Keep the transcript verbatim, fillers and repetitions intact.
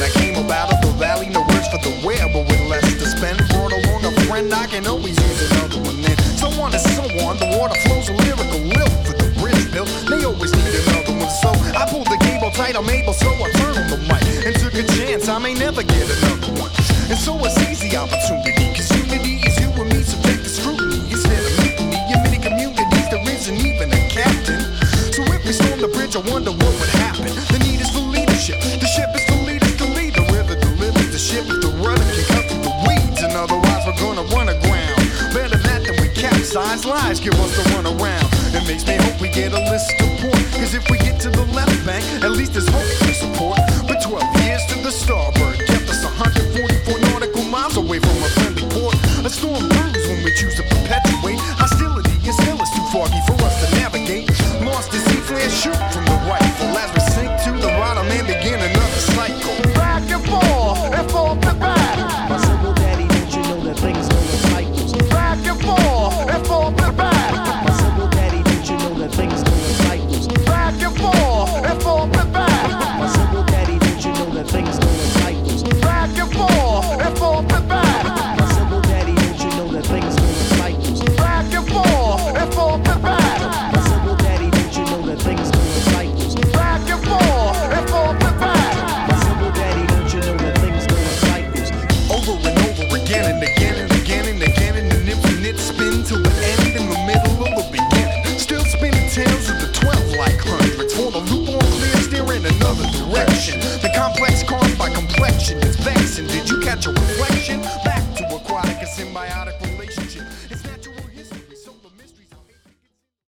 that came about of the valley. No words for the where, but with less to spend. Brought along a friend, I can always use another one then. So on and so on, the water flows a lyrical lilt for the bridge built. They always need another one, so I pulled the cable tight, I'm able, so I turned on the mic and took a chance, I may never get another one. And so it's easy opportunity, cause unity is you and me, so take the scrutiny. Instead of mutiny, in many communities there isn't even a captain. So if we storm the bridge, I wonder what would happen. The need is for leadership, the ship is for leaders to lead. The river delivers the ship if the rudder can cut through the weeds. And otherwise we're gonna run aground. Better that than we capsize, lies give us the run around. It makes me hope we get a list of port, cause if we get to the left bank, at least there's hope for support. But twelve years to the starboard kept us one hundred forty-four nautical miles away from a friendly port. A storm brews when we choose to perpetuate hostility, and still it's too foggy for us to navigate. Lost at sea, flare shoot from the rifle as we sink to the bottom and begin another cycle. Back and forth and forth and back. My single daddy, don't you know that things go in cycles? Back and forth and forth and back. My single daddy, don't you know that things go in cycles? Back and forth and forth and back. My single daddy, don't you know that things go in cycles? Back and forth and forth and back. My single daddy, don't you know that things go in cycles? Back and forth and forth and back. My single daddy, don't you know that things go in cycles? Back and forth and forth and back. My single daddy, don't you know that things go in cycles? Over and over again and again and again and again in an infinite spin till the end in the middle of the beginning. Still spinning tails of the twelve like hundreds for the loop on clear, steer in another direction.